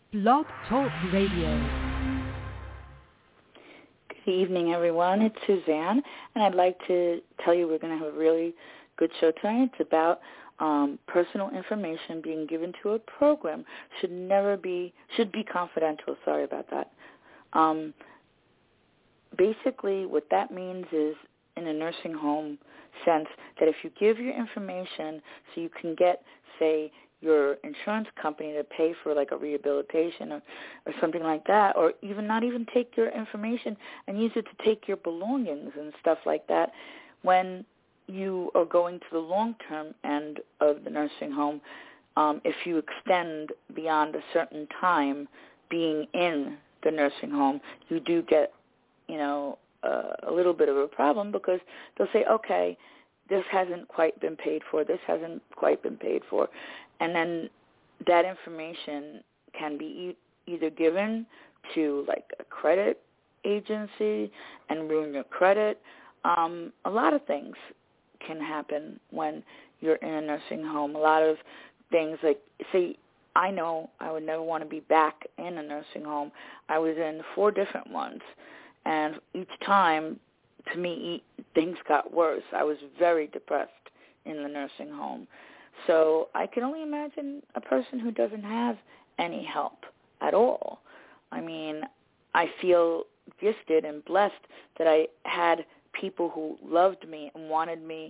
Blog Talk Radio. Good evening, everyone. It's Suzanne, and I'd like to tell you we're going to have a really good show tonight. It's about personal information being given to a program. Should be confidential. Sorry about that. Basically, what that means is, in a nursing home sense, that if you give your information so you can get, say, your insurance company to pay for like a rehabilitation or something like that, or even not even take your information and use it to take your belongings and stuff like that, when you are going to the long-term end of the nursing home, if you extend beyond a certain time being in the nursing home, you do get, a little bit of a problem, because they'll say, okay, this hasn't quite been paid for, this hasn't quite been paid for. And then that information can be either given to like a credit agency and ruin your credit. A lot of things can happen when you're in a nursing home. A lot of things like, say, I know I would never want to be back in a nursing home. I was in 4 different ones. And each time, to me, things got worse. I was very depressed in the nursing home. So I can only imagine a person who doesn't have any help at all. I mean, I feel gifted and blessed that I had people who loved me and wanted me,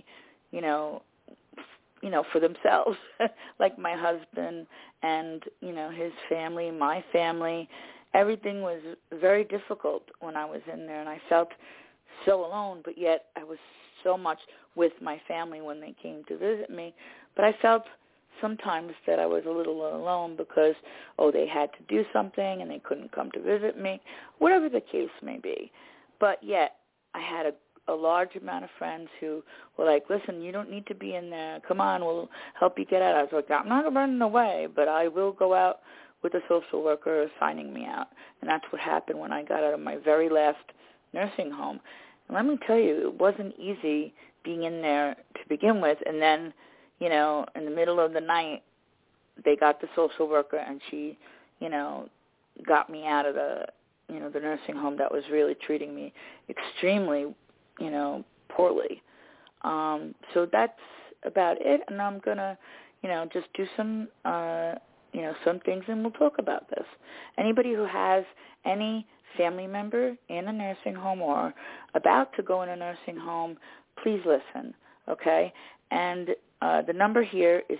for themselves, like my husband and, his family, my family. Everything was very difficult when I was in there, and I felt so alone, but yet I was so much with my family when they came to visit me. But I felt sometimes that I was a little alone because, they had to do something and they couldn't come to visit me, whatever the case may be. But yet I had a large amount of friends who were like, listen, you don't need to be in there. Come on, we'll help you get out. I was like, I'm not running away, but I will go out with a social worker signing me out. And that's what happened when I got out of my very last nursing home. And let me tell you, it wasn't easy being in there to begin with. And then, in the middle of the night, they got the social worker, and she, got me out of the nursing home that was really treating me extremely, poorly. So that's about it. And I'm going to, just do some, some things, and we'll talk about this. Anybody who has any family member in a nursing home or about to go in a nursing home, please listen, okay? And the number here is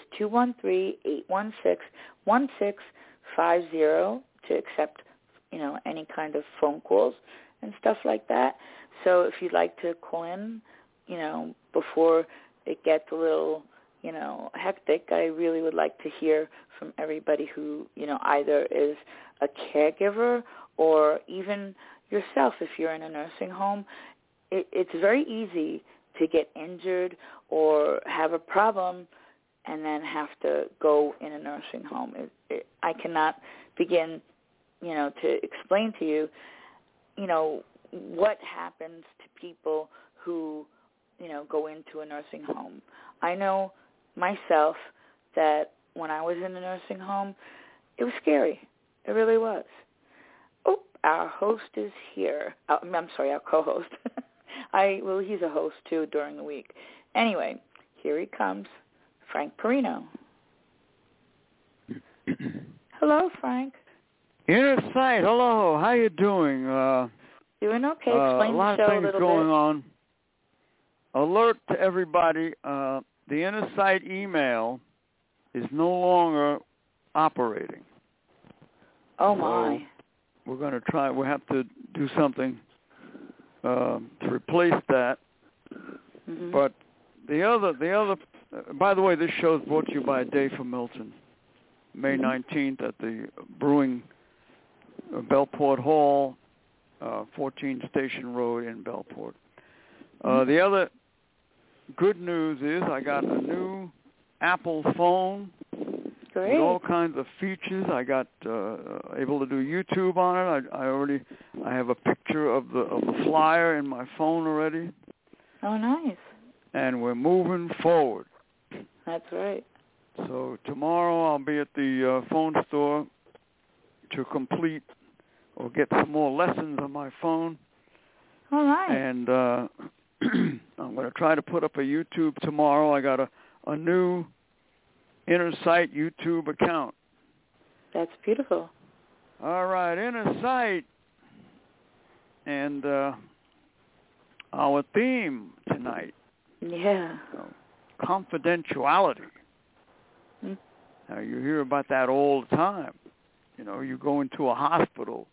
213-816-1650 to accept, any kind of phone calls and stuff like that. So if you'd like to call in, before it gets a little, hectic, I really would like to hear from everybody who, either is a caregiver or even yourself if you're in a nursing home. It's very easy to get injured or have a problem and then have to go in a nursing home. I cannot begin, to explain to you, what happens to people who, go into a nursing home. I know myself that when I was in a nursing home, it was scary. It really was. Oh, our host is here. I'm sorry, our co-host. He's a host, too, during the week. Anyway, here he comes, Frank Perino. Hello, Frank. Inner Sight, hello. How you doing? Doing okay. Explain the show a little bit. A lot of things going on. Alert to everybody. The Inner Sight email is no longer operating. Oh, my. So we're going to try. We have to do something to replace that. Mm-hmm. But the other. By the way, this show is brought to you by Day for Milton, May 19th at the Brewing Bellport Hall, 14 Station Road in Bellport. The other good news is I got a new Apple phone. Great. With all kinds of features. I got able to do YouTube on it. I have a picture of the flyer in my phone already. Oh, nice. And we're moving forward. That's right. So tomorrow I'll be at the phone store to complete or get some more lessons on my phone. All right. And I'm going to try to put up a YouTube tomorrow. I got a new Inner Sight YouTube account. That's beautiful. All right, Inner Sight. And our theme tonight. Yeah. Confidentiality. Mm. Now, you hear about that all the time. You know, you go into a hospital.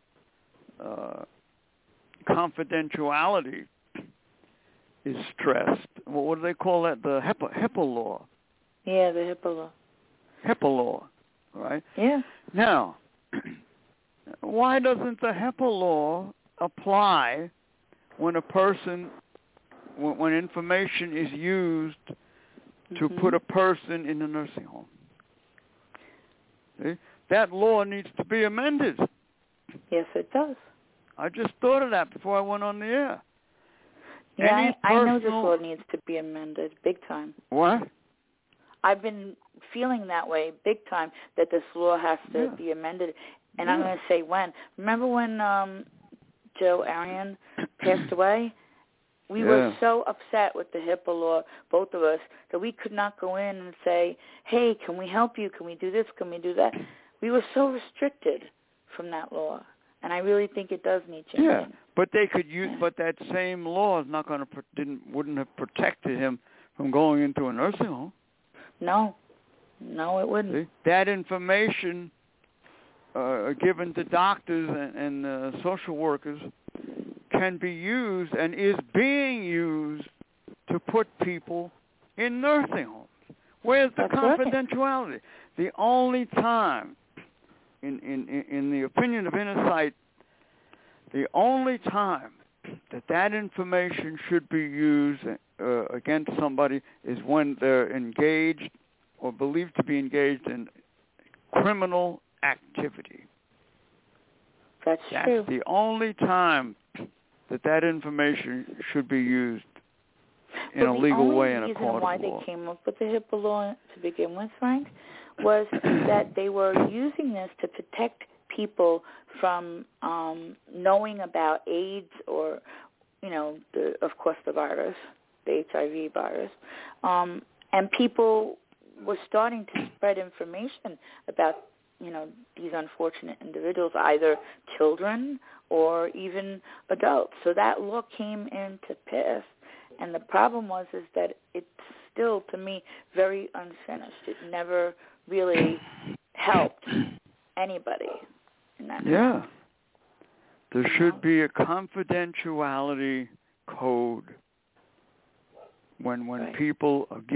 Confidentiality is stressed. Well, what do they call that? The HIPAA law. Yeah, the HIPAA law. HIPAA law, right? Yeah. Now, why doesn't the HIPAA law apply when a person, when information is used to put a person in a nursing home? See? That law needs to be amended. Yes, it does. I just thought of that before I went on the air. Yeah, I know this law needs to be amended big time. What? I've been feeling that way big time, that this law has to be amended. And I'm going to say when. Remember when Joe Arion passed away? We were so upset with the HIPAA law, both of us, that we could not go in and say, hey, can we help you? Can we do this? Can we do that? We were so restricted from that law. And I really think it does need changing. Yeah, but they could use, but that same law is not going to wouldn't have protected him from going into a nursing home. No, it wouldn't. See? That information given to doctors and social workers can be used and is being used to put people in nursing homes. Where's the confidentiality? Right. The only time, in the opinion of Inner Sight, the only time that information should be used against somebody is when they're engaged or believed to be engaged in criminal activity. That's true. That's the only time that information should be used in a legal way in a court of law. The reason why they came up with the HIPAA law to begin with, Frank, was that they were using this to protect people from knowing about AIDS or, of course, the virus, the HIV virus. And people were starting to spread information about, these unfortunate individuals, either children or even adults. So that law came into pass. And the problem is that it's still, to me, very unfinished. It never really helped anybody in that sense. There should be a confidentiality code when people are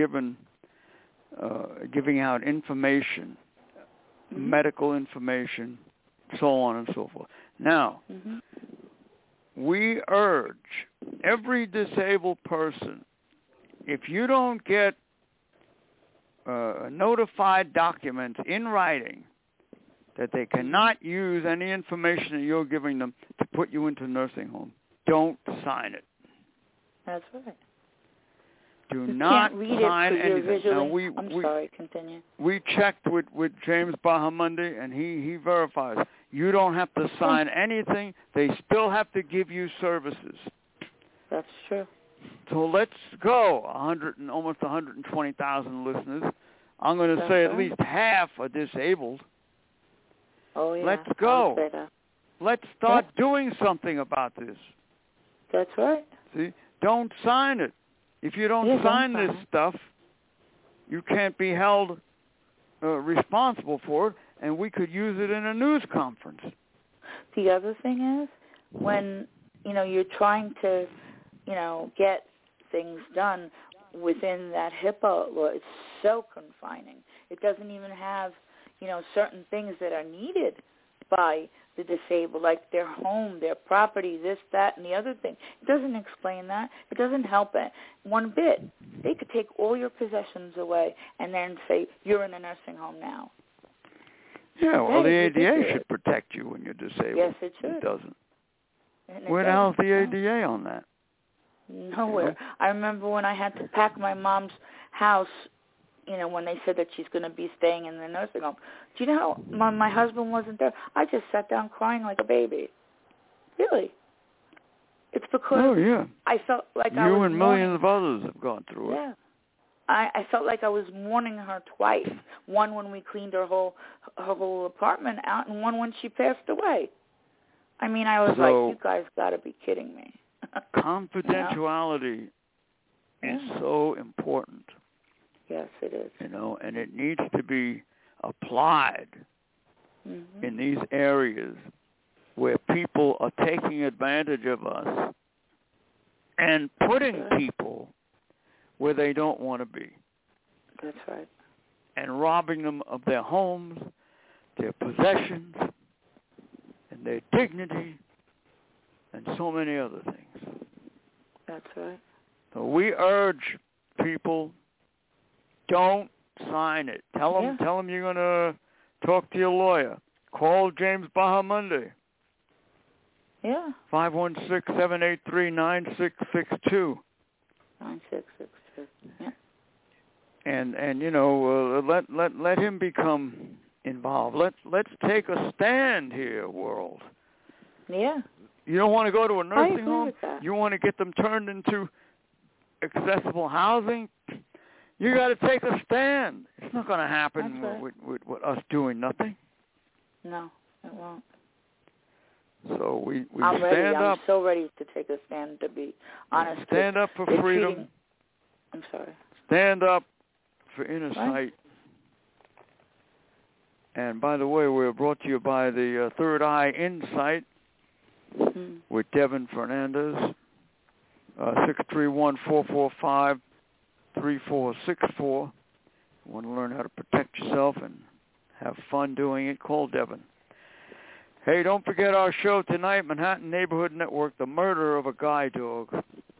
giving out information, medical information, so on and so forth. Now, we urge every disabled person, if you don't get notified documents in writing that they cannot use any information that you're giving them to put you into a nursing home, don't sign it. That's right. Do you not can't read sign it anything. Now, I'm sorry, continue. We checked with James Bahamundi, and he verifies. You don't have to sign anything. They still have to give you services. That's true. So let's go. Almost 120,000 listeners. I'm going to say at least half are disabled. Oh, yeah. Let's go. Let's start doing something about this. That's right. See? Don't sign it. If you don't sign this stuff, you can't be held responsible for it, and we could use it in a news conference. The other thing is, when, you're trying to, get things done within that HIPAA law, it's so confining. It doesn't even have, certain things that are needed by the disabled, like their home, their property, this, that, and the other thing. It doesn't explain that. It doesn't help it one bit. They could take all your possessions away and then say, you're in a nursing home now. Yeah, well, the ADA should protect you when you're disabled. Yes, it should. It doesn't. Where the hell's the ADA on that? Nowhere. I remember when I had to pack my mom's house, when they said that she's going to be staying in the nursing home. Do you know how my husband wasn't there? I just sat down crying like a baby. Really. It's because I felt like I was You and millions of others have gone through it. Yeah. I felt like I was mourning her twice. One when we cleaned her whole apartment out, and one when she passed away. I mean, I was like, you guys got to be kidding me. Confidentiality is so important. Yes, it is. And it needs to be applied in these areas where people are taking advantage of us and putting people where they don't want to be. That's right. And robbing them of their homes, their possessions, and their dignity, and so many other things. That's right. So we urge people, don't sign it. Tell them you're going to talk to your lawyer. Call James Bahamundi. Yeah. 516-783-9662. 9662. Yeah. And let him become involved. Let's take a stand here, world. Yeah. You don't want to go to a nursing home? With that. You want to get them turned into accessible housing? You got to take a stand. It's not going to happen with us doing nothing. No, it won't. So we I'm stand ready. up. I'm so ready to take a stand, to be honest. Stand up for freedom. I'm sorry. Stand up for inner sight. And by the way, we're brought to you by the Third Eye Insight with Devin Fernandez. 631-445-3464. You want to learn how to protect yourself and have fun doing it, call Devin. Hey, don't forget our show tonight, Manhattan Neighborhood Network, The Murder of a Guide Dog.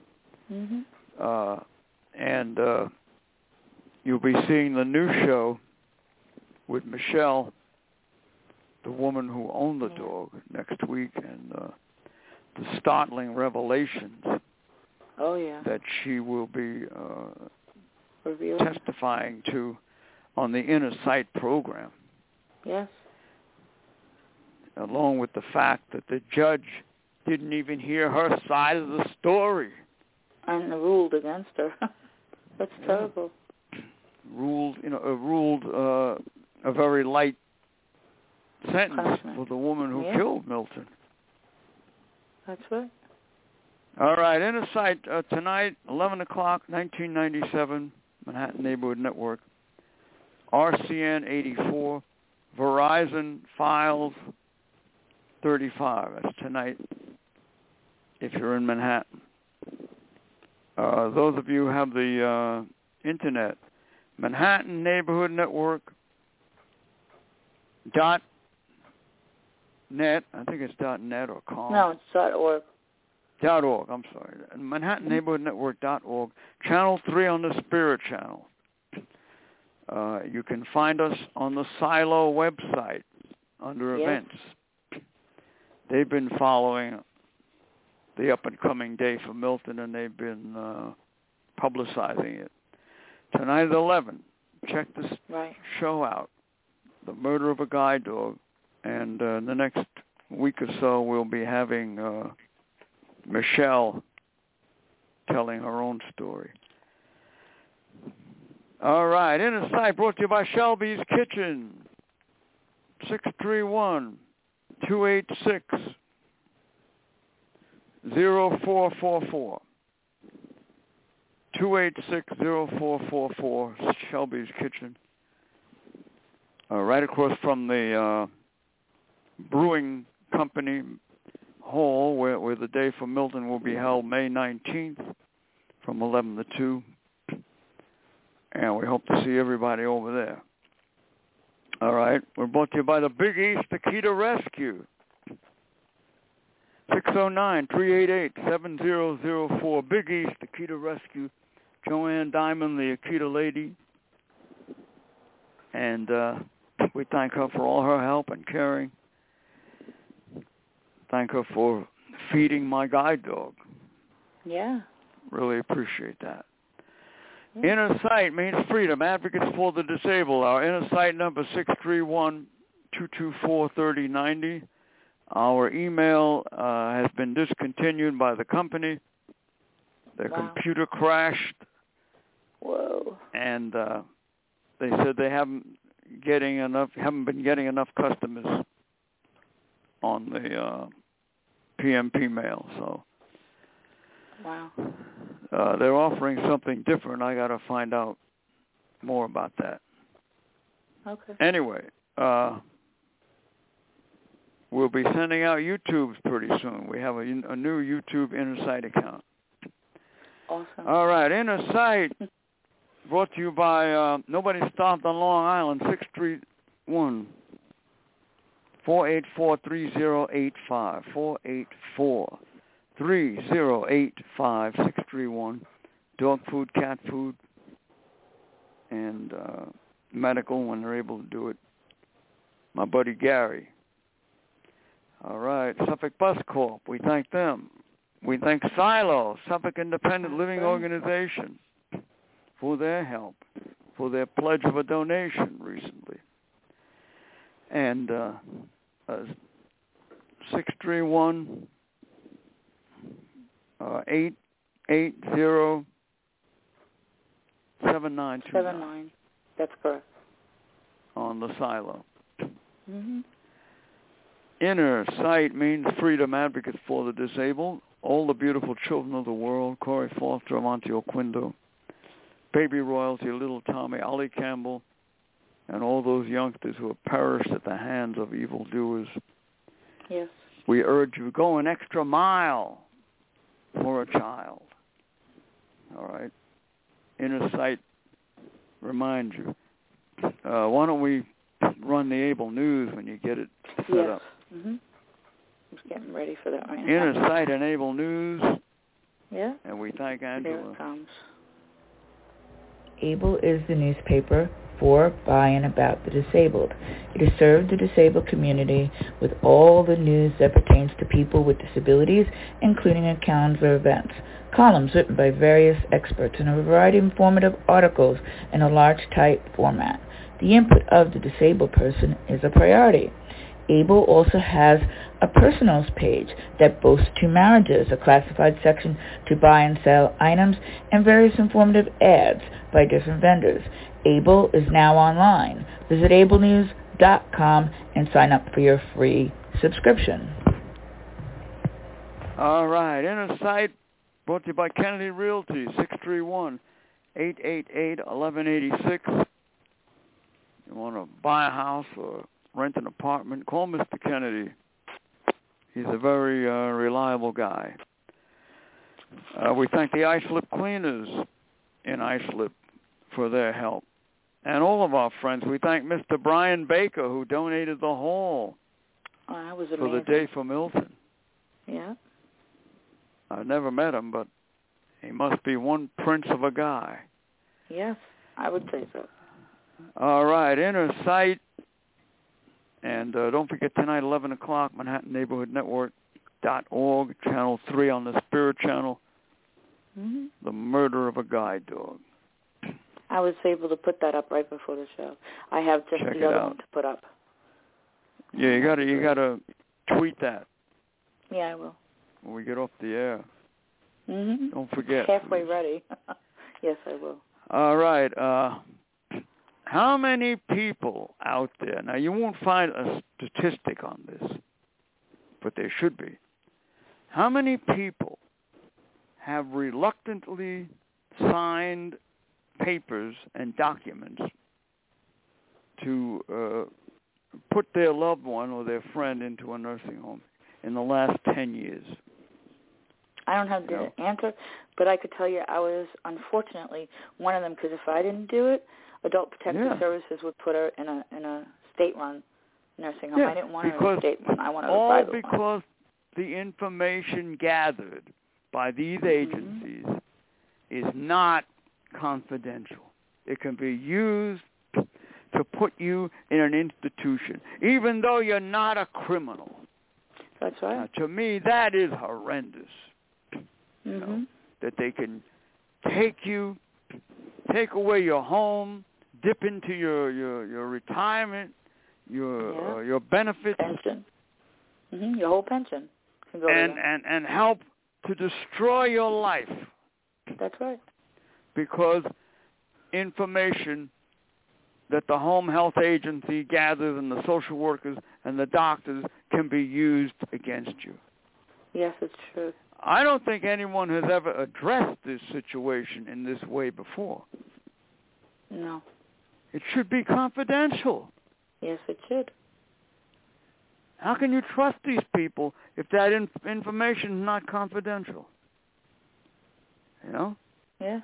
And you'll be seeing the new show with Michelle, the woman who owned the dog, next week, and the startling revelations that she will be testifying to on the Inner Sight program. Yes. Along with the fact that the judge didn't even hear her side of the story. And ruled against her. That's terrible. Ruled a very light sentence for the woman who killed Milton. That's right. All right, Inner Sight tonight, 11 o'clock, 1997, Manhattan Neighborhood Network, RCN 84, Verizon Files 35. That's tonight if you're in Manhattan. Those of you who have the internet, Manhattan Neighborhood Network .net. I think it's .net or .com. No, it's .org. .org, I'm sorry. Manhattan Neighborhood Network.org. Channel 3 on the Spirit Channel. You can find us on the Silo website under events. They've been following the up-and-coming day for Milton, and they've been publicizing it. Tonight at 11, check this show out, The Murder of a Guide Dog, and the next week or so we'll be having Michelle telling her own story. All right, Inner Sight brought to you by Shelby's Kitchen, 631-286-0444. 286-0444, Shelby's Kitchen. Right across from the Brewing Company Hall, where the Day for Milton will be held May 19th from 11 to 2. And we hope to see everybody over there. All right. We're brought to you by the Big East Akita Rescue. 609-388-7004. Big East Akita Rescue. Joanne Diamond, the Akita lady. And we thank her for all her help and caring. Thank her for feeding my guide dog. Yeah. Really appreciate that. Inner Sight means freedom. Advocates for the disabled. Our Inner Sight number 631-224-3090. Our email has been discontinued by the company. Their computer crashed. Whoa. And they said they haven't been getting enough customers on the PMP mail. So wow. They're offering something different. I got to find out more about that. Okay. Anyway, we'll be sending out YouTubes pretty soon. We have a new YouTube Inner Sight account. Awesome. All right, Inner Sight, brought to you by Nobody Stopped on Long Island, 631-484-3085, 484-3085, 631. Dog food, cat food, and medical when they're able to do it. My buddy Gary. All right, Suffolk Bus Corp. We thank them. We thank Silo, Suffolk Independent Living Organization, for their help, for their pledge of a donation recently. And 631-880-7929. 79. That's correct. On the Silo. Mm-hmm. Inner Sight means freedom. Advocates for the disabled. All the beautiful children of the world. Corey Foster, Monte Oquindo, Baby Royalty, Little Tommy, Ollie Campbell, and all those youngsters who have perished at the hands of evildoers. Yes. We urge you, go an extra mile for a child. All right. Inner Sight reminds you. Why don't we run the Able News when you get it set up? Mm-hmm. I'm just getting ready for that right now. Inner Sight and Able News. Yeah. And we thank Angela. Here it comes. Able is the newspaper for, by, and about the disabled. It has served the disabled community with all the news that pertains to people with disabilities, including a calendar of events, columns written by various experts, and a variety of informative articles in a large type format. The input of the disabled person is a priority. Able also has a personals page that boasts 2 marriages, a classified section to buy and sell items, and various informative ads by different vendors. Able is now online. Visit ablenews.com and sign up for your free subscription. All right. Inner Sight, brought to you by Kennedy Realty, 631-888-1186. You want to buy a house or rent an apartment, call Mr. Kennedy. He's a very reliable guy. We thank the Islip Cleaners in Islip for their help. And all of our friends. We thank Mr. Brian Baker, who donated the hall that was for the Day for Milton. Yeah. I've never met him, but he must be one prince of a guy. Yes, I would say so. All right, Inner Sight. And don't forget tonight, 11 o'clock, Manhattan Neighborhood Network.org, Channel 3 on the Spirit Channel, The Murder of a Guide Dog. I was able to put that up right before the show. I have just the other one to put up. Yeah, you gotta tweet that. Yeah, I will. When we get off the air. Mm-hmm. Don't forget. Halfway ready. Yes, I will. All right. How many people out there, now you won't find a statistic on this, but there should be. How many people have reluctantly signed papers and documents to put their loved one or their friend into a nursing home in the last 10 years? I don't have the answer, but I could tell you I was, unfortunately, one of them, because if I didn't do it, Adult Protective Services would put her in a state-run nursing home. I didn't want her in a state one. I wanted a private one. Because the information gathered by these agencies is not confidential. It can be used to put you in an institution, even though you're not a criminal. That's right. Now, to me, that is horrendous. You know, that they can take you take away your home, dip into your retirement, your benefits, pension, your whole pension can go and help to destroy your life. That's right. Because information that the home health agency gathers and the social workers and the doctors can be used against you. Yes, it's true. I don't think anyone has ever addressed this situation in this way before. No. It should be confidential. Yes, it should. How can you trust these people if that information is not confidential? You know? Yeah.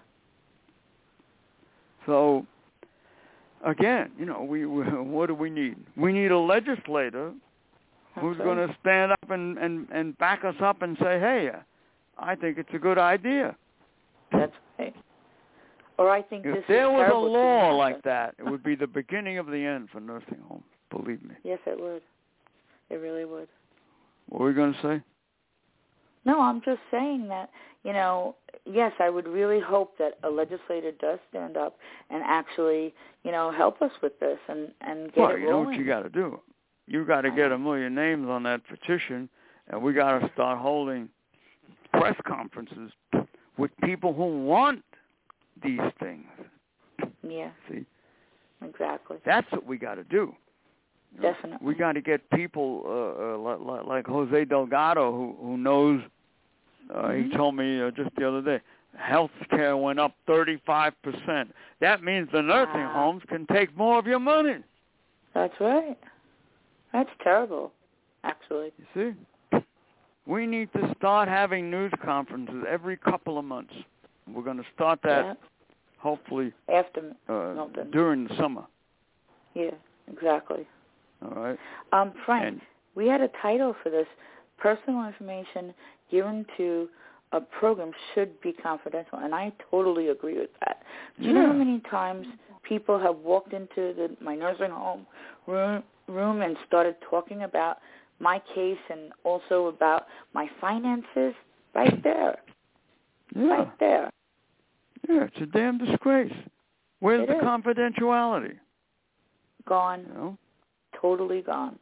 So, again, we what do we need? We need a legislator who's going to stand up and back us up and say, hey, I think it's a good idea. That's right. Or I think if this there is was a terrible law like that, it would be the beginning of the end for nursing homes, believe me. Yes, it would. It really would. What were you going to say? No, I'm just saying that, yes, I would really hope that a legislator does stand up and actually, help us with this and get it rolling. Well, you know what you got to do? You got to get 1 million names on that petition, and we got to start holding press conferences with people who want these things. Yeah. See? Exactly. That's what we got to do. Definitely. We got to get people like Jose Delgado who knows. He told me just the other day, health care went up 35%. That means the nursing homes can take more of your money. That's right. That's terrible, actually. You see? We need to start having news conferences every couple of months. We're going to start that hopefully after during the summer. Yeah, exactly. All right. Frank, we had a title for this. Personal information given to a program should be confidential, and I totally agree with that. Do you know how many times people have walked into my nursing home room and started talking about my case and also about my finances right there? Yeah. Right there. Yeah, it's a damn disgrace. Where's the confidentiality? Gone. Totally gone.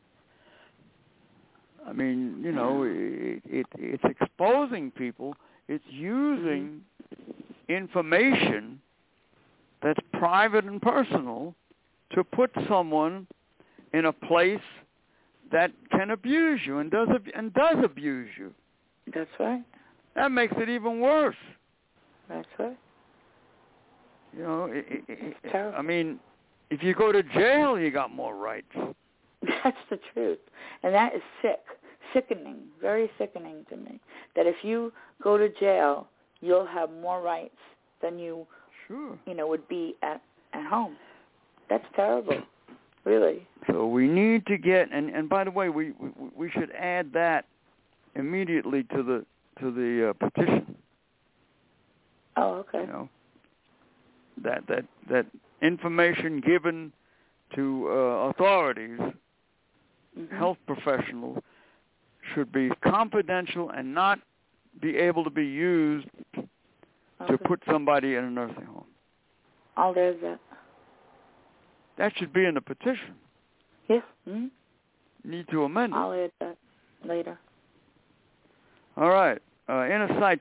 I mean, it's exposing people. It's using information that's private and personal to put someone in a place that can abuse you and does abuse you. That's right. That makes it even worse. That's right. I mean, if you go to jail, you got more rights. That's the truth. And that is sickening, very sickening to me, that if you go to jail, you'll have more rights than you, would be at home. That's terrible, really. So we need to get, and by the way, we should add that immediately to the petition. Oh, okay. That information given to authorities, health professionals, should be confidential and not be able to be used to put somebody in a nursing home. I'll add that. That should be in the petition. Yes. Need to amend it. I'll add that later. All right. Inner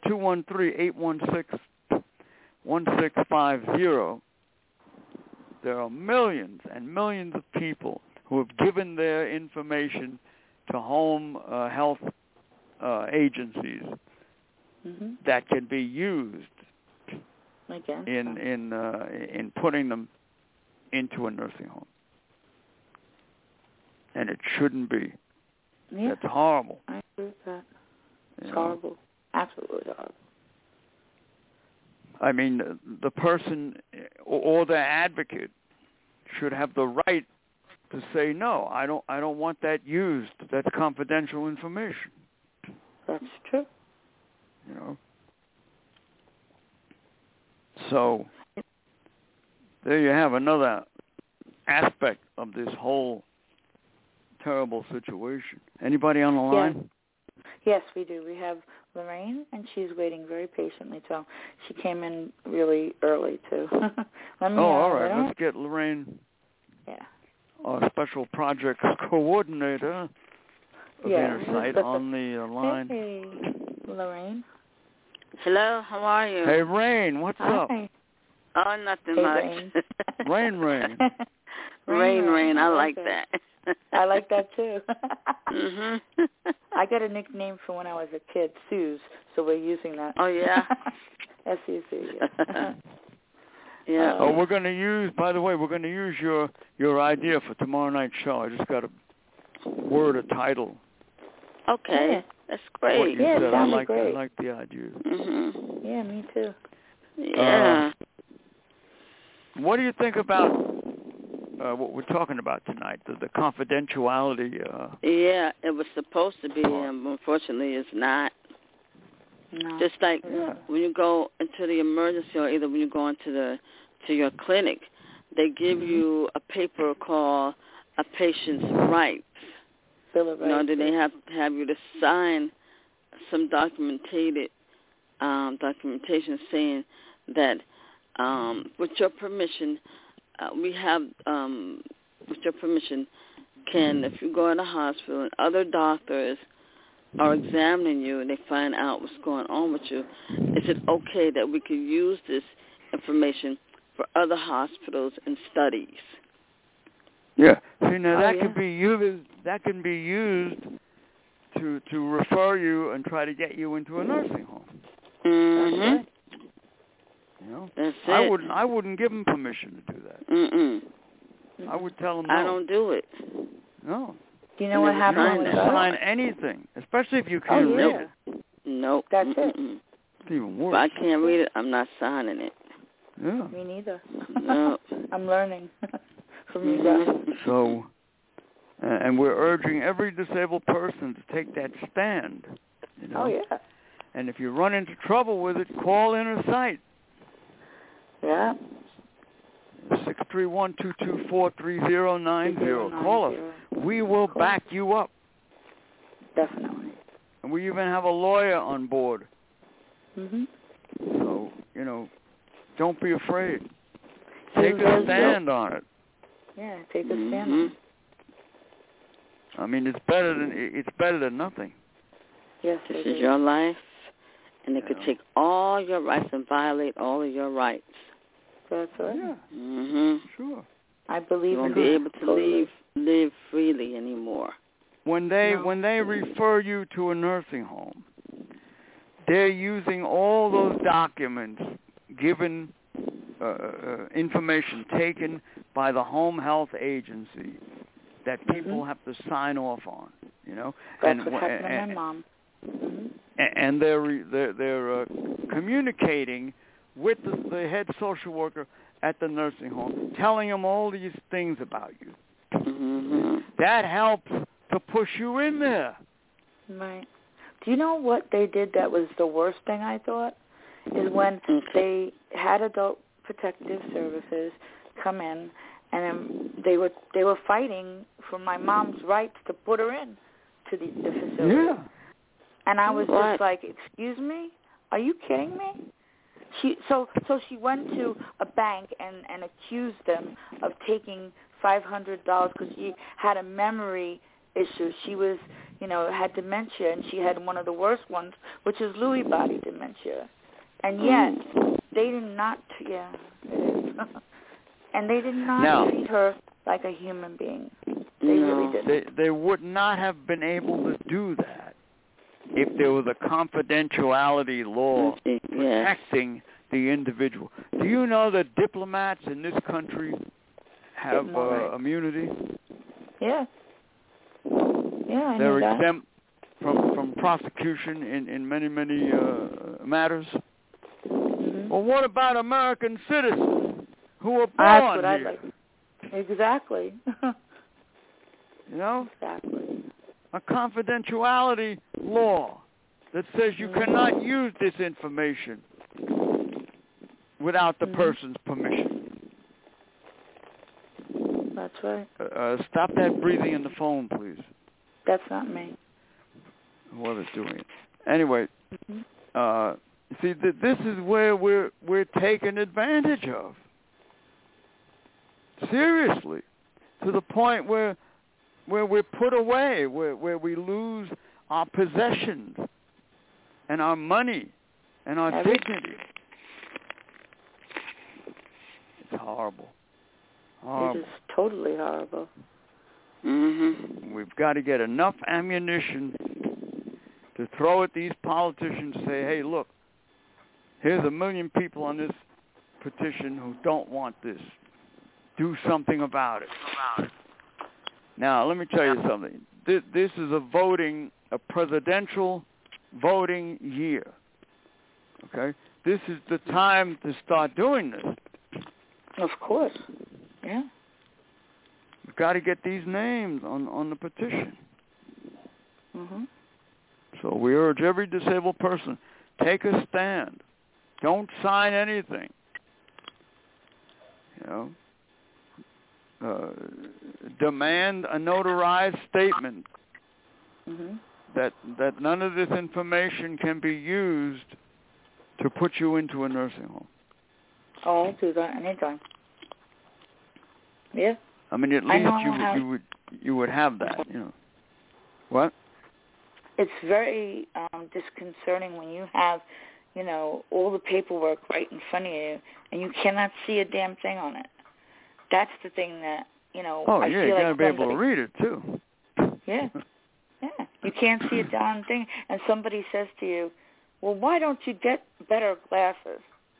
213-816-1650. There are millions and millions of people who have given their information to home health agencies that can be used in putting them into a nursing home. And it shouldn't be. Yeah. That's horrible. I agree with that. It's horrible. Absolutely horrible. I mean, the person or their advocate should have the right to say, no, I don't want that used. That's confidential information. That's true. So there you have another aspect of this whole terrible situation. Anybody on the line? Yes, we do. We have Lorraine, and she's waiting very patiently. So she came in really early, too. All right. Let's get Lorraine, our special projects coordinator of Inner Sight, on the line. Hey, Lorraine. Hello, how are you? Hey, Rain, what's up? Oh, nothing much. Rain. Rain. I like that. I like that, too. Mhm. I got a nickname from when I was a kid, Suze, so we're using that. Oh, yeah? S-U-Z, yeah. We're going to use, by the way, your idea for tomorrow night's show. I just got to word a title. Okay, that's great. What you said. I like the idea. Mhm. Yeah, me too. Yeah. What do you think about what we're talking about tonight, the confidentiality? Yeah, it was supposed to be, unfortunately it's not. No. Just like when you go into the emergency, or either when you go into your clinic, they give you a paper called a patient's rights. Bill of Rights. You know, then they have you to sign some documentation saying that with your permission, with your permission, if you go in a hospital and other doctors are examining you and they find out what's going on with you, is it okay that we can use this information for other hospitals and studies? Yeah. See, now that can be used. That can be used to refer you and try to get you into a nursing home. Mhm. You know, that's it. I wouldn't give them permission to do that. Mm-mm. I would tell them no. I don't do it. No. Do you know what happened with us? Sign anything, especially if you can't read it. Nope. That's it. It's even worse. If I can't read it, I'm not signing it. Yeah. Me neither. No. I'm learning from you guys. So, and we're urging every disabled person to take that stand. You know? Oh, yeah. And if you run into trouble with it, call Inner Sight. Yeah. 631-224-3090. Call us. We will back you up. Definitely. And we even have a lawyer on board. Mhm. So, you know, don't be afraid. Take a stand on it. Yeah, take a stand on it. I mean, it's better than nothing. Yes, this is your life, and it could take all your rights and violate all of your rights. That's right. Yeah. Mhm. Sure. I believe you won't be able to live freely anymore. When they refer you to a nursing home, they're using all those documents, given information taken by the home health agency that people have to sign off on. You know, that's what happened to my mom. And they're communicating with the head social worker at the nursing home, telling them all these things about you. Mm-hmm. That helps to push you in there. Right. Do you know what they did that was the worst thing, I thought? Is when they had Adult Protective Services come in, and they were fighting for my mom's rights to put her in to the facility. Yeah. And I was just like, excuse me? Are you kidding me? So she went to a bank and accused them of taking $500 because she had a memory issue. She was, had dementia, and she had one of the worst ones, which is Lewy body dementia. And yet, they did not, and they did not treat her like a human being. They really didn't. They would not have been able to do that if there was a confidentiality law protecting the individual. Do you know that diplomats in this country have immunity? Yeah. Yeah, I They're know that. exempt from prosecution in many matters. Mm-hmm. Well, what about American citizens who are born That's what here? I'd like. Exactly. Exactly. A confidentiality law that says you cannot use this information without the person's permission. That's right. Stop that breathing in the phone, please. That's not me. whoever's doing it. Anyway, see, this is where we're taken advantage of. Seriously, to the point where we're put away, where we lose our possessions and our money and our dignity. It's horrible. It is totally horrible. Mm-hmm. We've got to get enough ammunition to throw at these politicians, say, hey, look, here's 1 million people on this petition who don't want this. Do something about it. Now, let me tell you something. This is a presidential voting year. Okay? This is the time to start doing this. Of course. Yeah. We've got to get these names on the petition. Mm-hmm. So we urge every disabled person, take a stand. Don't sign anything. You know, demand a notarized statement that none of this information can be used to put you into a nursing home. Oh, I'll do that anytime. Yeah. I mean, at least you would have that, you know. What? It's very disconcerting when you have, you know, all the paperwork right in front of you and you cannot see a damn thing on it. That's the thing that, you know, I feel you like got to be able to read it, too. Yeah. Yeah. You can't see a darn thing. And somebody says to you, well, why don't you get better glasses?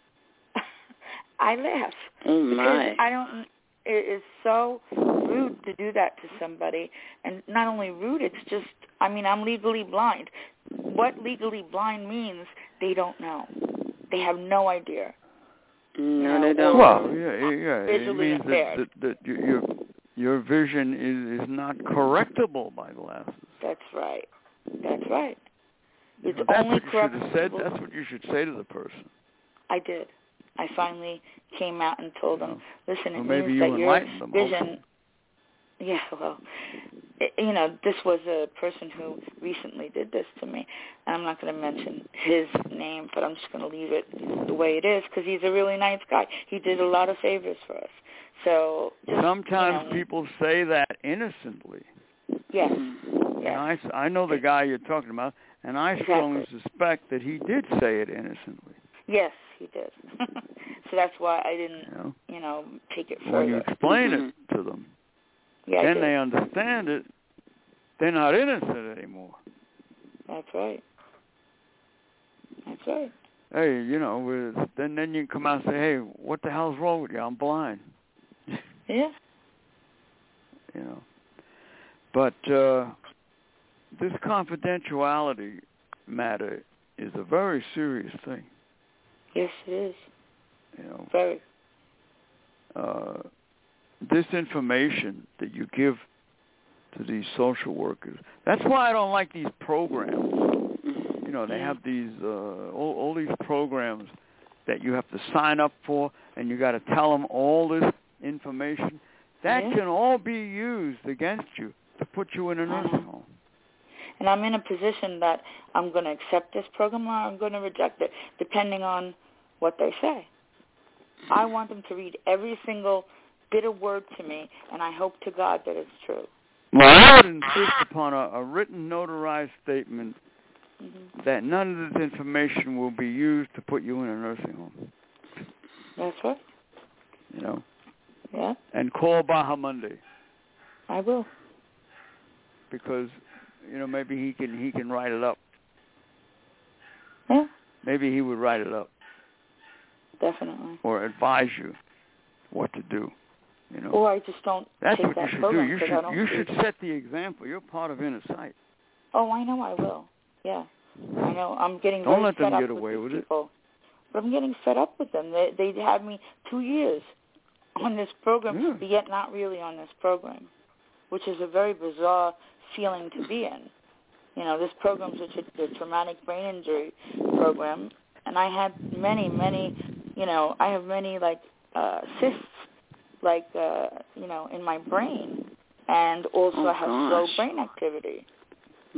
I laugh. Oh, my. Because it is so rude to do that to somebody. And not only rude, it's just, I mean, I'm legally blind. What legally blind means, they don't know. They have no idea. No, they don't. Well, yeah. Visually it means that your vision is not correctable by glasses. That's right. That's right. It's that's only what you should have said. correctable. That's what you should say to the person. I did. I finally came out and told them, listen, it maybe means you that your them, vision... hopefully. Yeah, well, you know, this was a person who recently did this to me. And I'm not going to mention his name, but I'm just going to leave it the way it is because he's a really nice guy. He did a lot of favors for us. So sometimes people say that innocently. Yes. And I know the guy you're talking about, and I strongly suspect that he did say it innocently. Yes, he did. So that's why I didn't, you know, take it further. When you explain it to them, then they understand it. They're not innocent anymore. That's right. That's right. Hey, you know, then you can come out and say, hey, what the hell's wrong with you? I'm blind. Yeah. You know. But this confidentiality matter is a very serious thing. Yes, it is. You know. Very. This information that you give to these social workers, that's why I don't like these programs. You know, they have these, all these programs that you have to sign up for, and you got to tell them all this information. That can all be used against you to put you in a nursing home. And I'm in a position that I'm going to accept this program or I'm going to reject it, depending on what they say. I want them to read every single bit of word to me, and I hope to God that it's true. Well, I would insist upon a written notarized statement that none of this information will be used to put you in a nursing home. That's right. You know? Yeah. And call Bahamundi. I will. Because, you know, maybe he can write it up. Yeah. Maybe he would write it up. Definitely. Or advise you what to do. You know. Or I just don't That's take what that you should program do. You should set the example. You're part of Inner Sight. Oh, I know I will. Yeah. I know. I'm getting don't very let them fed get up away with with people. But I'm getting fed up with them. They had me 2 years on this program, but yet not really on this program, which is a very bizarre feeling to be in. You know, this program's the traumatic brain injury program, and I had many, you know, I have many, like, cysts, like, you know, in my brain, and also I have slow brain activity.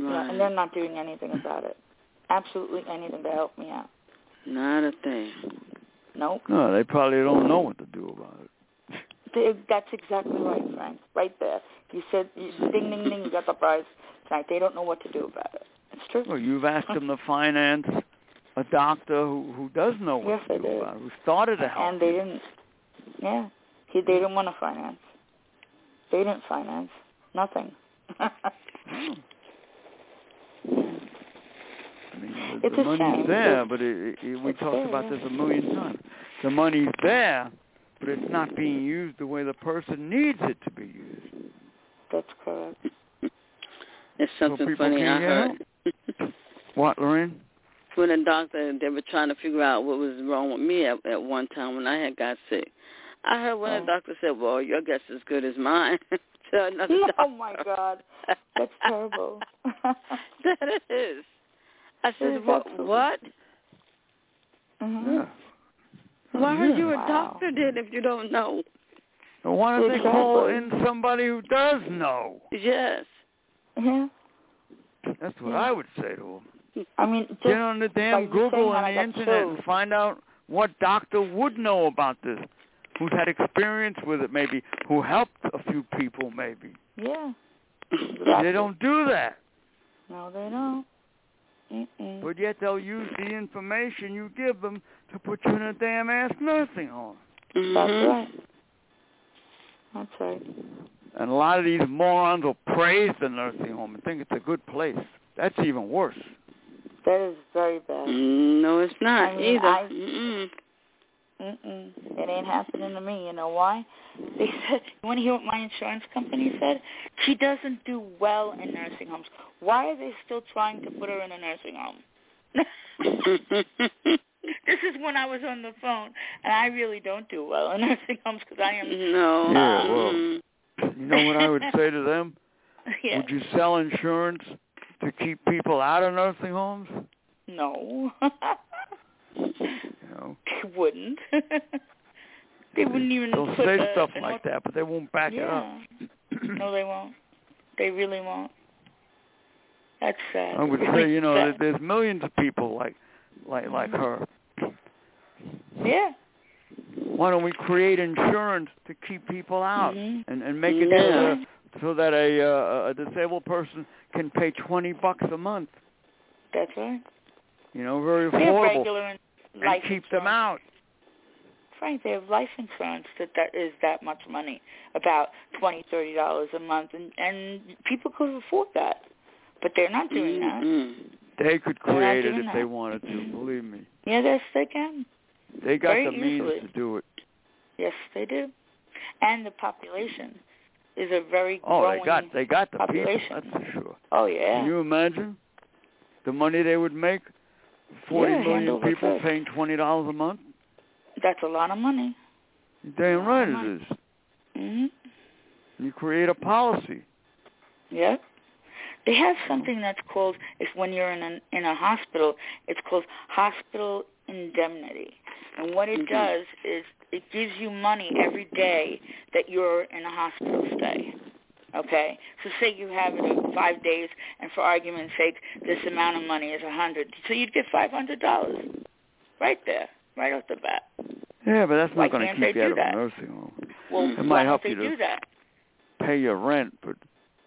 Right. And they're not doing anything about it. Absolutely anything to help me out. Not a thing. Nope. No, they probably don't know what to do about it. That's exactly right, Frank. Right there. You said, ding, ding, ding, you got the prize. Frank, they don't know what to do about it. It's true. Well, you've asked them to finance a doctor who does know what to do about it, who started to help. And they didn't. Yeah. They didn't want to finance. They didn't finance. Nothing. I mean, the It's a money's shame. there, but we talked about this a million times. The money's there, but it's not being used the way the person needs it to be used. That's correct. It's something so funny I heard. What, Lorraine? When a doctor, they were trying to figure out what was wrong with me at one time when I had got sick. I heard when a doctor said, well, your guess is as good as mine. To another doctor. Oh, my God. That's terrible. That is. I said, what? Mm-hmm. Yeah. Why are you a doctor then if you don't know? Well, why don't they call in somebody who does know? Yes. Yeah. That's what I would say to them. I mean, get on the damn Google and the internet and find out what doctor would know about this, who's had experience with it maybe, who helped a few people maybe. Yeah. Exactly. They don't do that. No, they don't. Mm-mm. But yet they'll use the information you give them to put you in a damn ass nursing home. Mm-hmm. That's right. That's right. And a lot of these morons will praise the nursing home and think it's a good place. That's even worse. That is very bad. No, it's not either. It ain't happening to me. You know why? They said, you want to hear what my insurance company said? She doesn't do well in nursing homes. Why are they still trying to put her in a nursing home? This is when I was on the phone, and I really don't do well in nursing homes because I am... No. Yeah, well, you know what I would say to them? Yeah. Would you sell insurance to keep people out of nursing homes? No. You know, they wouldn't. They wouldn't even they'll put say stuff like that, but they won't back it up. No, they won't. They really won't. That's sad. I would say, you know, there's millions of people like her. Yeah. Why don't we create insurance to keep people out and make it so that a disabled person can pay $20 a month? That's right. You know, very They have affordable, regular and insurance. keep them out. Frank, they have life insurance that is that much money, about $20-$30 a month, and people could afford that, but they're not doing that. They could create it if they wanted to. Believe me. Yeah, yes, they can. They got Very the means easily. to do it. Yes, they do. And the population is a very growing they got the population. people. That's for sure. Oh yeah. Can you imagine the money they would make? 40 million people paying $20 a month. That's a lot of money. You're damn right it is. Mhm. You create a policy. Yep. They have something that's called, when you're in a hospital, it's called hospital indemnity. And what it does is it gives you money every day that you're in a hospital stay. Okay? So say you have it 5 days, and for argument's sake, this amount of money is $100. So you'd get $500 right there, right off the bat. Yeah, but that's not going to keep you out of a nursing home. Well, it might help you do that? Pay your rent, but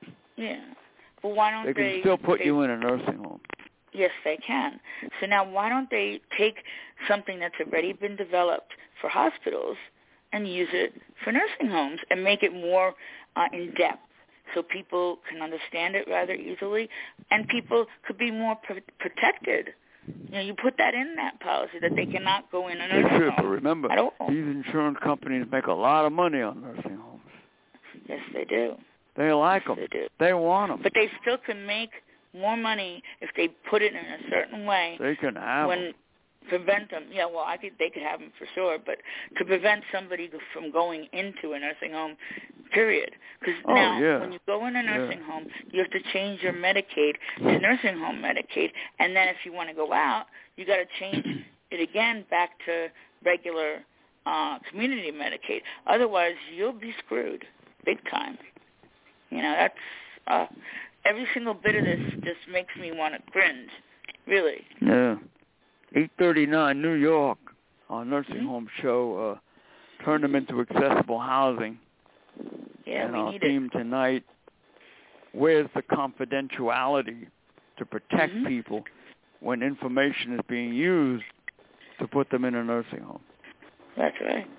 but why don't they can still put you in a nursing home. Yes, they can. So now why don't they take something that's already been developed for hospitals and use it for nursing homes and make it more in-depth so people can understand it rather easily and people could be more protected. You know, you put that in that policy that they cannot go in a nursing home. But remember, these insurance companies make a lot of money on nursing homes. Yes, they do. They like them. They do. They want them. But they still can make more money if they put it in a certain way. They can have them. Prevent them. Yeah, well, they could have them for sure, but to prevent somebody from going into a nursing home, period. Because when you go in a nursing home, you have to change your Medicaid to nursing home Medicaid, and then if you want to go out, you got to change it again back to regular community Medicaid. Otherwise, you'll be screwed big time. You know, every single bit of this just makes me want to cringe. Really. Yeah. 839 New York, our nursing home show, turned them into accessible housing. Yeah, and we our need theme tonight, where's the confidentiality to protect people when information is being used to put them in a nursing home? That's right.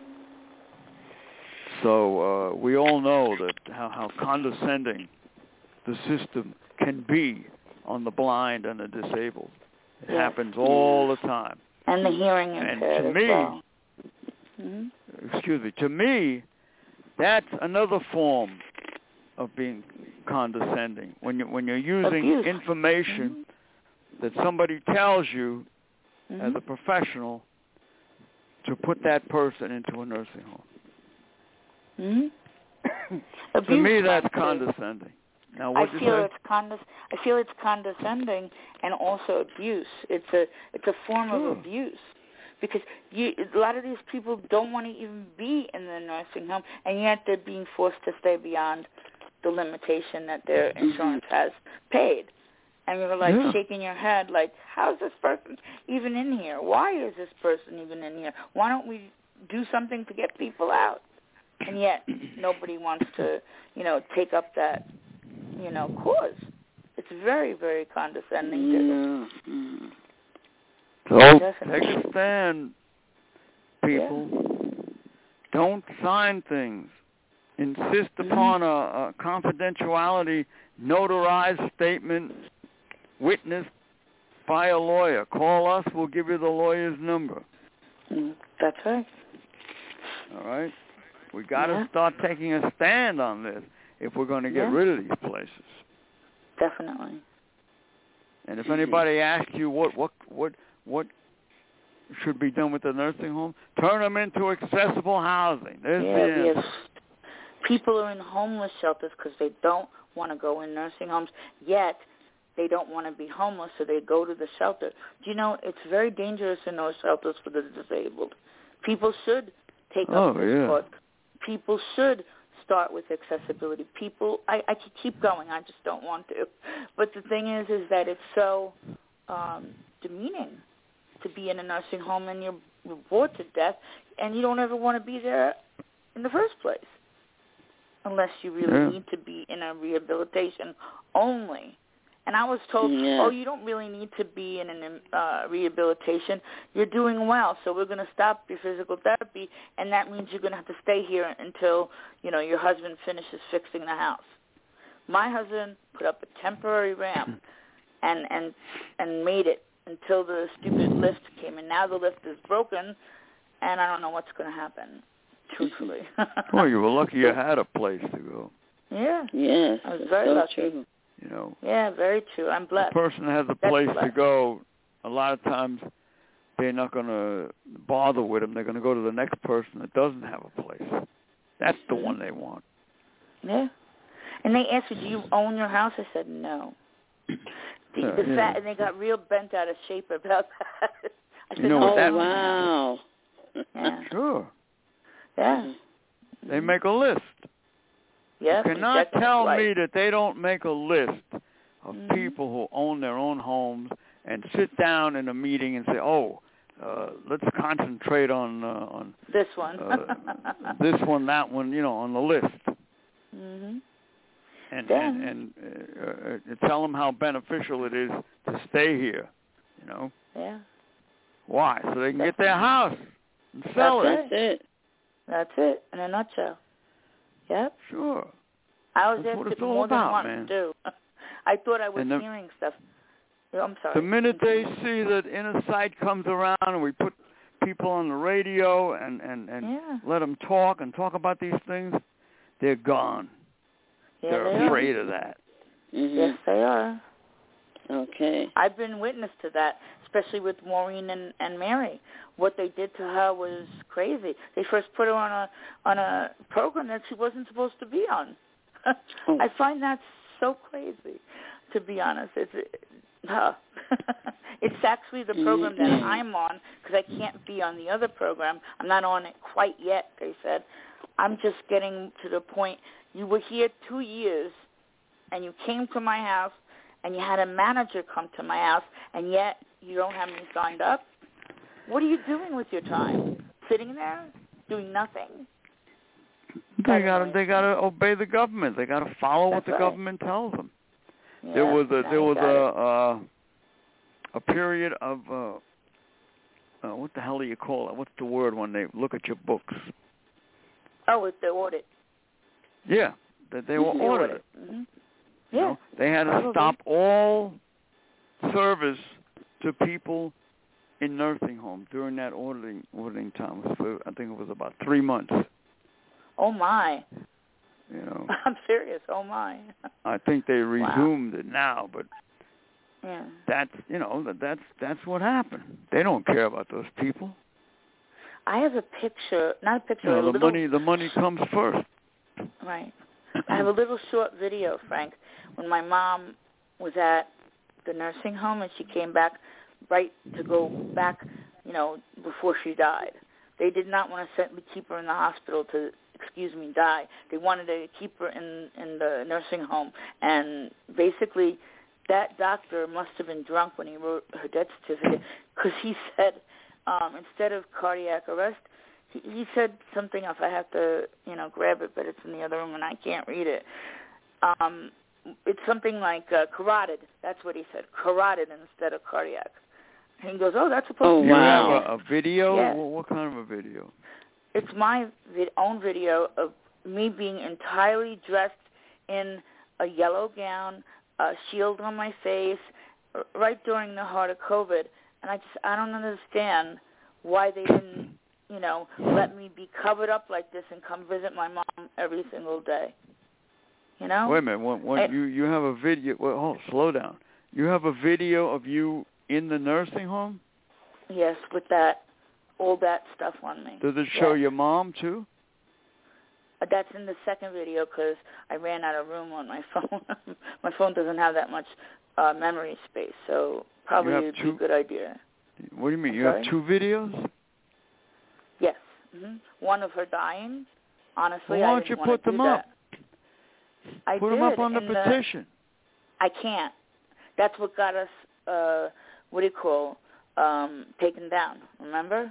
So we all know that how condescending the system can be on the blind and the disabled. It happens all the time. And the hearing impaired to me, as well. Excuse me, to me, that's another form of being condescending. When you're using information that somebody tells you as a professional to put that person into a nursing home. To me, that's condescending. Now, what I feel it's condescending and also abuse. It's a form of abuse because a lot of these people don't want to even be in the nursing home, and yet they're being forced to stay beyond the limitation that their insurance has paid. And you're like shaking your head like, how is this person even in here? Why is this person even in here? Why don't we do something to get people out? And yet nobody wants to, take up that, cause. It's very, very condescending. So take a stand, people. Don't sign things. Insist upon a confidentiality, notarized statement witnessed by a lawyer. Call us. We'll give you the lawyer's number. That's right. All right? We got to start taking a stand on this if we're going to get rid of these places. Definitely. And if anybody asks you what should be done with the nursing home, turn them into accessible housing. There's the answer. People are in homeless shelters because they don't want to go in nursing homes, yet they don't want to be homeless, so they go to the shelter. Do you know, it's very dangerous in those shelters for the disabled. People should take up this book. People should start with accessibility. People, I could keep going. I just don't want to. But the thing is that it's so demeaning to be in a nursing home and you're bored to death and you don't ever want to be there in the first place unless you really need to be in a rehabilitation only. And I was told, you don't really need to be in a rehabilitation. You're doing well, so we're going to stop your physical therapy, and that means you're going to have to stay here until, your husband finishes fixing the house. My husband put up a temporary ramp and made it until the stupid lift came, and now the lift is broken, and I don't know what's going to happen, truthfully. Well, you were lucky you had a place to go. Yeah. Yes. I was very lucky. True. Yeah, very true. I'm blessed. The person has a place to go. A lot of times they're not going to bother with them. They're going to go to the next person that doesn't have a place. That's the one they want. Yeah. And they asked me, do you own your house? I said, no. And they got real bent out of shape about that. I said, what that wow. Yeah. Sure. Yeah. They make a list. Yeah, you cannot tell me that they don't make a list of people who own their own homes and sit down in a meeting and say, let's concentrate on this one, this one, that one, on the list. And tell them how beneficial it is to stay here, Yeah. Why? So they can get their house and sell it. That's it, in a nutshell. Yep. Sure. I was asked more than once, too. I thought I was hearing stuff. I'm sorry. The minute they see that Inner Sight comes around and we put people on the radio and let them talk about these things, they're gone. Yeah, they're afraid of that. Yes, they are. Okay. I've been witness to that, especially with Maureen and Mary. What they did to her was crazy. They first put her on a program that she wasn't supposed to be on. I find that so crazy, to be honest. It's actually the program that I'm on because I can't be on the other program. I'm not on it quite yet, they said. I'm just getting to the point. You were here 2 years, and you came to my house, and you had a manager come to my house, and yet you don't have me signed up? What are you doing with your time? Sitting there doing nothing? They gotta obey the government. They gotta follow what the government tells them. Yeah, There was a period of what the hell do you call it? What's the word when they look at your books? Oh, it's the audit. Yeah, that they were audited. Mm-hmm. Yeah, you know, they had to stop all service to people in nursing homes during that auditing time. I think it was about 3 months. Oh my! You know, I'm serious. Oh my! I think they resumed it now, but yeah, that's what happened. They don't care about those people. I have a picture, not a picture. You know, the money comes first. Right. I have a little short video, Frank, when my mom was at the nursing home and she came back to go back, before she died. They did not want to keep her in the hospital to, die. They wanted to keep her in the nursing home. And basically, that doctor must have been drunk when he wrote her death certificate, because he said, instead of cardiac arrest, he said something else. I have to, grab it, but it's in the other room and I can't read it. It's something like carotid. That's what he said, carotid instead of cardiac. And he goes, oh, that's supposed to be. You have a video? Yeah. What kind of a video? It's my own video of me being entirely dressed in a yellow gown, a shield on my face, right during the heart of COVID. And I don't understand why they didn't, let me be covered up like this and come visit my mom every single day. Wait a minute. You have a video. Well, slow down. You have a video of you in the nursing home? Yes, with all that stuff on me. Does it show your mom, too? That's in the second video because I ran out of room on my phone. My phone doesn't have that much memory space, so probably it would be a good idea. What do you mean? You have 2 videos? Yes. Mm-hmm. One of her dying. Honestly, why don't you put them up? Put them up on the petition. I can't. That's what got us, taken down. Remember?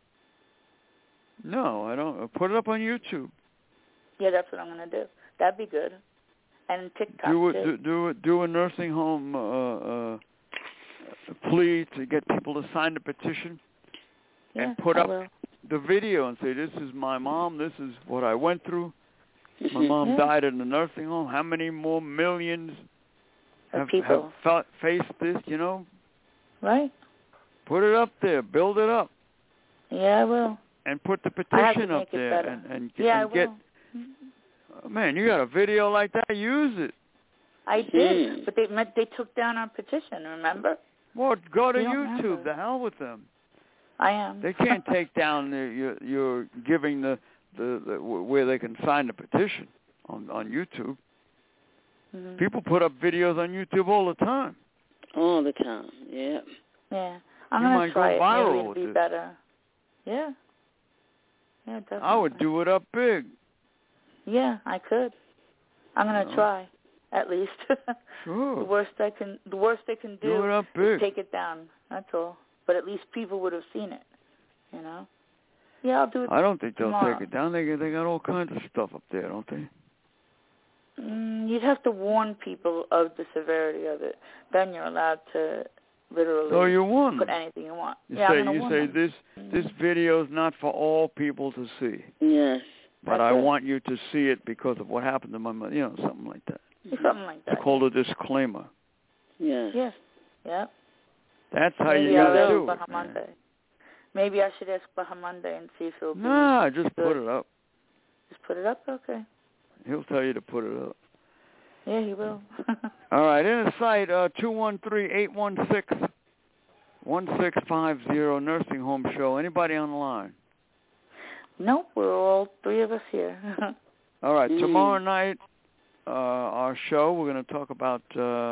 No, I don't. Put it up on YouTube. Yeah, that's what I'm going to do. That'd be good. And TikTok, too. Do a nursing home plea to get people to sign the petition, and put up the video and say, this is my mom, this is what I went through. My mom died in the nursing home. How many more millions have faced this, Right. Put it up there. Build it up. Yeah, I will. And put the petition up there. And get. Oh, man, you got a video like that? Use it. I did, but they took down our petition, remember? Well, go to YouTube. Remember. The hell with them. I am. They can't take down your giving the where they can sign the petition on YouTube. Mm-hmm. People put up videos on YouTube all the time. All the time, yeah. Yeah. I'm going to try it. Maybe it'll be better. Yeah. Yeah, definitely. I would do it up big. Yeah, I could. I'm going to try, at least. Sure. The worst they can do it up big. Is take it down. That's all. But at least people would have seen it, Yeah, I'll do it. I don't think tomorrow. They'll take it down. They got all kinds of stuff up there, don't they? You'd have to warn people of the severity of it. Then you're allowed to literally put anything you want. You say this video is not for all people to see. Yes. But I want you to see it because of what happened to my mother, something like that. Something like that. It's called a disclaimer. Yes. Yes. Yeah. That's how you got to do it. Maybe I should ask Bahamonde and see if he'll be just put it up. Just put it up? Okay. He'll tell you to put it up. Yeah, he will. All right, in the site, 213-816-1650 Nursing Home Show. Anybody on the line? Nope, we're all 3 of us here. All right, tomorrow night, our show, we're going to talk about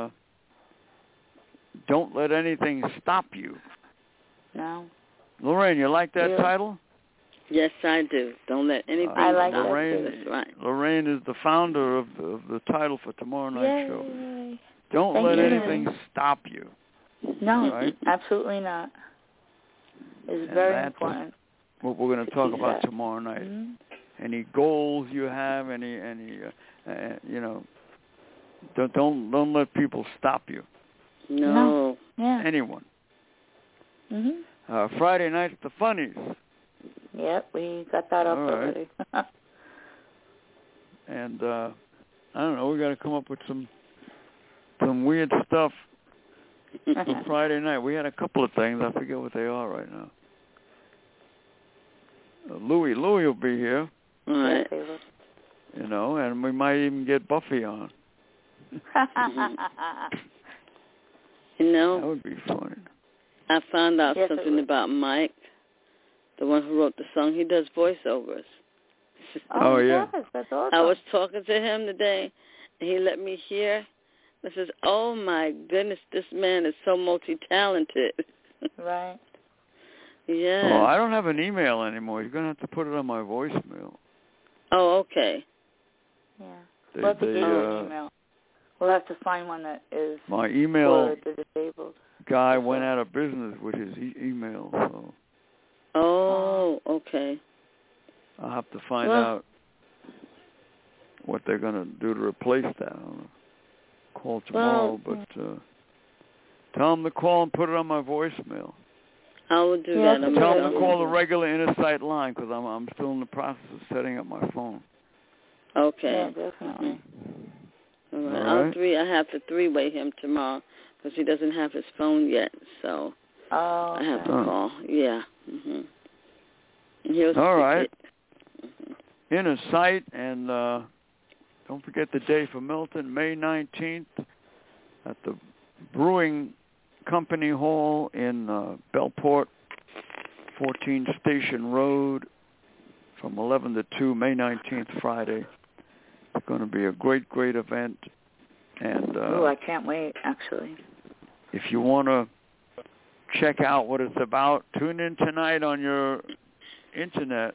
Don't Let Anything Stop You. No. Lorraine, you like that title? Yes, I do. Don't let anything I like stop. Lorraine, That's right. Lorraine is the founder of the title for tomorrow night's show. Don't Thank let you. anything stop you. No, Right? absolutely not. It's And very that's important. what we're going to talk about Exactly. tomorrow night. Mm-hmm. Any goals you have, any don't let people stop you. No. Yeah. Anyone. Mhm. Friday night at the Funnies. Yep, we got that up All right. already. And I don't know, we got to come up with some weird stuff for Friday night. We had a couple of things. I forget what they are right now. Louie will be here. All right. And we might even get Buffy on. That would be fun. I found out Yes, something about Mike, the one who wrote the song. He does voiceovers. Oh, yeah. Yes, that's awesome. I was talking to him today, and he let me hear. I says, "Oh my goodness, this man is so multi-talented." Right. Yeah. Well, I don't have an email anymore. You're going to have to put it on my voicemail. Oh, okay. Yeah. We'll have to get you an email. We'll have to find one that is my email for the disabled. guy went out of business with his email, so Oh, okay. I'll have to find out what they're going to do to replace that. I don't know. Call tomorrow, but tell them to call and put it on my voicemail. I will do that. Tell them to call the regular inner sight line because I'm still in the process of setting up my phone. Okay. Yeah, definitely. All right. I have to three-way him tomorrow because he doesn't have his phone yet, so I have to call. Yeah. Mm-hmm. All right. Inner sight, and don't forget the day for Milton, May 19th at the Brewing Company Hall in Bellport, 14 Station Road, from 11 to 2, May 19th, Friday. It's going to be a great, great event. And I can't wait, actually. If you want to check out what it's about, tune in tonight on your internet,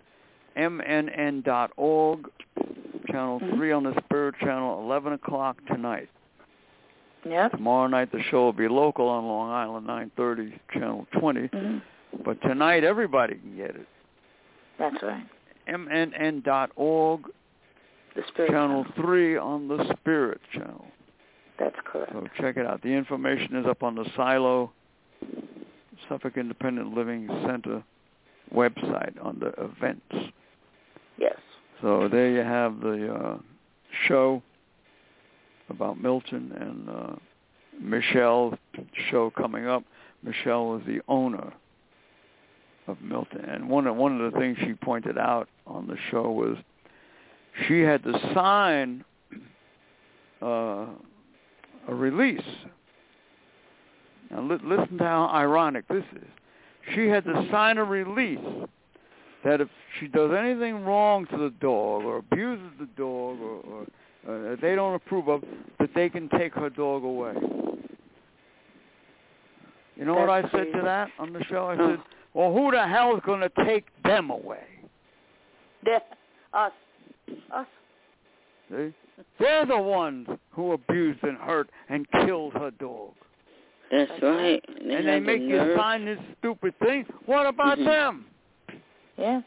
mnn.org, Channel 3 on the Spirit Channel, 11 o'clock tonight. Yep. Tomorrow night the show will be local on Long Island, 9:30, Channel 20. But tonight everybody can get it. That's right. mnn.org, the Spirit Channel 3 on the Spirit Channel. That's correct. So check it out. The information is up on the Silo, Suffolk Independent Living Center website on the events. Yes. So there you have the show about Milton and Michelle's show coming up. Michelle was the owner of Milton, and one of the things she pointed out on the show was she had to sign a release. Now listen to how ironic this is. She had to sign a release that if she does anything wrong to the dog or abuses the dog or they don't approve of, that they can take her dog away. You know what I said to that on the show? I said, well, who the hell is going to take them away? Us. See? They're the ones who abused and hurt and killed her dog. That's right. And they make you sign this stupid thing. What about them? Yeah.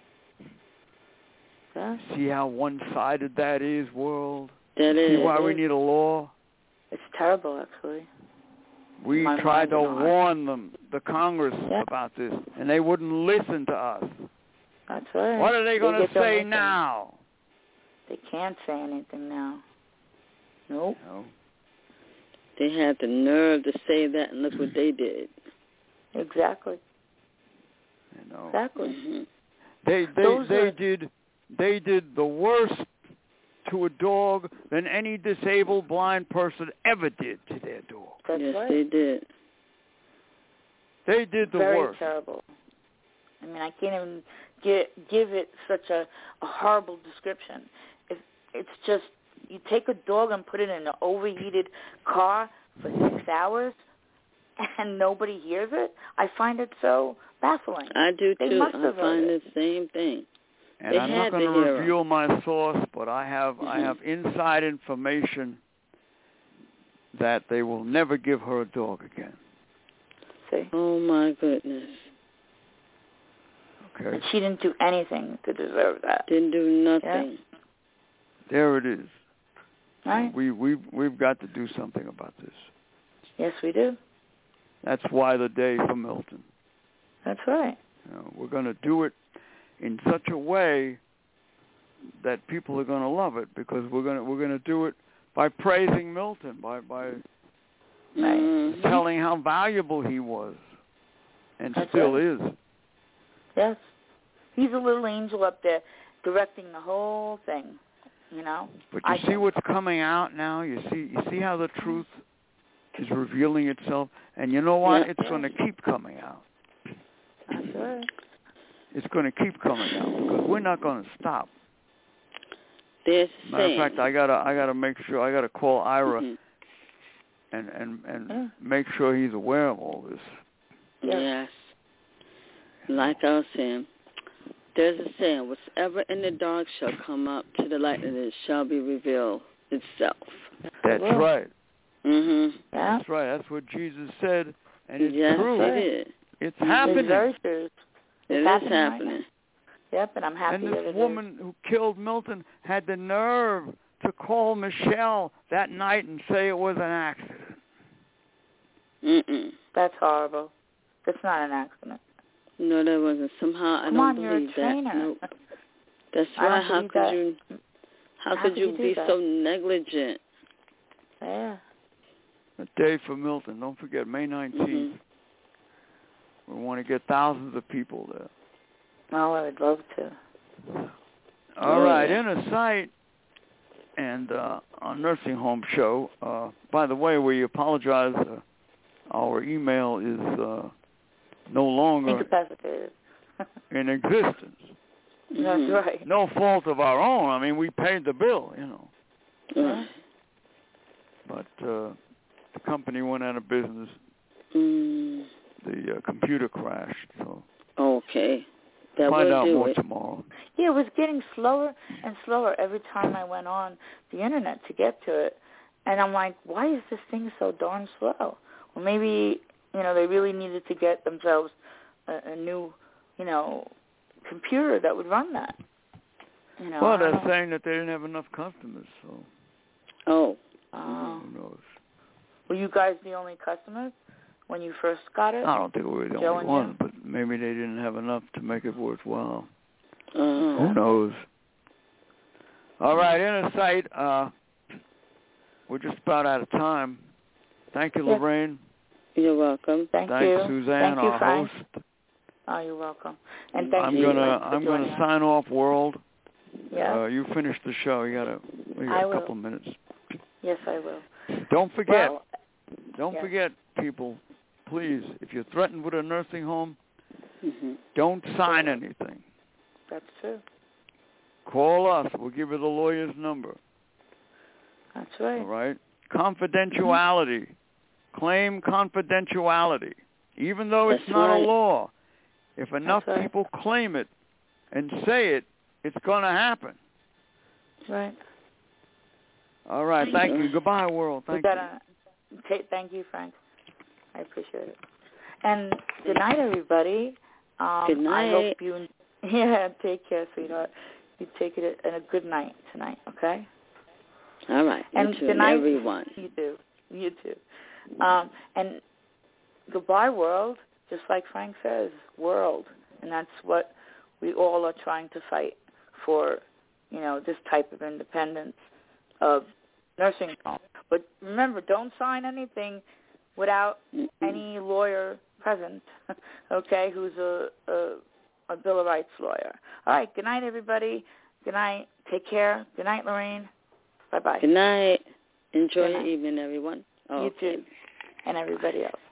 See how one-sided that is, world? That is. See why we need a law? It's terrible, actually. We tried to warn them, the Congress, about this, and they wouldn't listen to us. That's right. What are they going to say now? They can't say anything now. Nope. No. They had the nerve to say that, and look what they did. Exactly. You know. Exactly. Mm-hmm. They did the worst to a dog than any disabled blind person ever did to their dog. That's yes, right. they did. They did the Very worst. Very terrible. I mean, I can't even give it such a horrible description. It's just, you take a dog and put it in an overheated car for 6 hours, and nobody hears it, I find it so baffling. I do They too. must I have find heard the same thing. And They I'm had not going to to hear 'em. reveal my source, but I have inside information that they will never give her a dog again. See? Oh, my goodness. Okay. And she didn't do anything to deserve that. Didn't do nothing. Yeah. There it is. Right? We've got to do something about this. Yes, we do. That's why the day for Milton. That's right. You know, we're going to do it in such a way that people are going to love it, because we're going to do it by praising Milton, by telling how valuable he was, and That's still right. is. Yes. He's a little angel up there directing the whole thing, you know. But you see what's coming out now? You see how the truth is revealing itself? And you know what? Yeah. It's going to keep coming out. That's right. It's going to keep coming out, because we're not going to stop. There's Matter of fact, I gotta make sure, I gotta call Ira and make sure he's aware of all this. Yes. Like I was saying, there's a saying, whatever in the dark shall come up to the light, and it shall be revealed itself. That's right. Mhm. Yeah. That's right. That's what Jesus said, and it's yes, true. it is. It's happening. It's very true. It is happening. Yep, and I'm happy and that this it woman who killed Milton had the nerve to call Michelle that night and say it was an accident. Mm-mm. That's horrible. That's not an accident. No, that wasn't. Somehow I Come don't on, believe you're a that. trainer. Nope. That's I don't right. How believe could that. you? How How could could you you do be that? so negligent? Yeah. A day for Milton. Don't forget, May 19th. Mm-hmm. We want to get thousands of people there. Oh, I would love to. All right, Inner Sight and our nursing home show. By the way, we apologize. Our email is no longer incapacitated in existence. That's right. No fault of our own. I mean, we paid the bill, you know. Yeah. But the company went out of business. The computer crashed. So okay. That find will out do more it. tomorrow. Yeah, it was getting slower and slower every time I went on the internet to get to it. And I'm like, why is this thing so darn slow? Well, maybe, you know, they really needed to get themselves a new, you know, computer that would run that. You know, Well, they're saying that they didn't have enough customers, so Oh. who knows? Were you guys the only customers when you first got it? I don't think we were the Joe only and ones, you? but maybe they didn't have enough to make it worthwhile. Uh-huh. Who knows? All right, Inner Sight, we're just about out of time. Thank you, Yes. Lorraine. You're welcome. Thanks, Thanks, Suzanne, Thank you, our Frank. host. Oh, you're welcome. And thank I'm you. gonna Frank, for joining us. sign off, World. Yeah. You finish the show. We got a couple minutes. Yes, I will. Don't forget. Well, Don't yes. forget, people. Please, if you're threatened with a nursing home, Mm-hmm. don't sign anything. That's true. Call us. We'll give you the lawyer's number. That's right. All right? Confidentiality. Claim confidentiality. Even though it's That's not right. a law. If enough That's right. people claim it and say it, it's going to happen. Right. All right. Thank you. Goodbye, world. Thank you. Thank you, Frank. I appreciate it. And good night, everybody. Good night. I hope you, take care, sweetheart. You take it in a good night tonight, okay? All right. You And too, good night, everyone. You too. You too. And goodbye, world. Just like Frank says, world. And that's what we all are trying to fight for, you know, this type of independence of nursing home. But remember, don't sign anything without any lawyer present, okay, who's a Bill of Rights lawyer. All right, good night, everybody. Good night. Take care. Good night, Lorraine. Bye-bye. Good night. Enjoy Good your night. evening, everyone. You too. And everybody else.